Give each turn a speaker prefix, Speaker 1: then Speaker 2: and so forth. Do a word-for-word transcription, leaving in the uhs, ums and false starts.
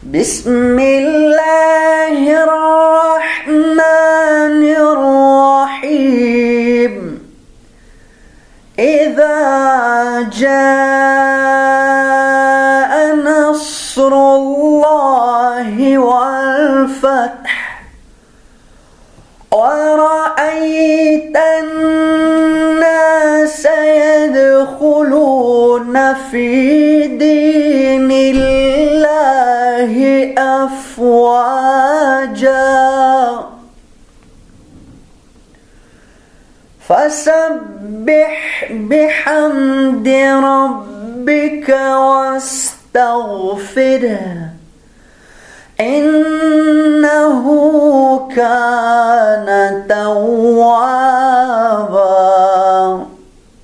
Speaker 1: بسم الله الرحمن الرحيم إذا جاء نصر الله والفتح ورأيت الناس يدخلون في دين الله أفواجا فسبح بحمد ربك واستغفره إنه كان توابا.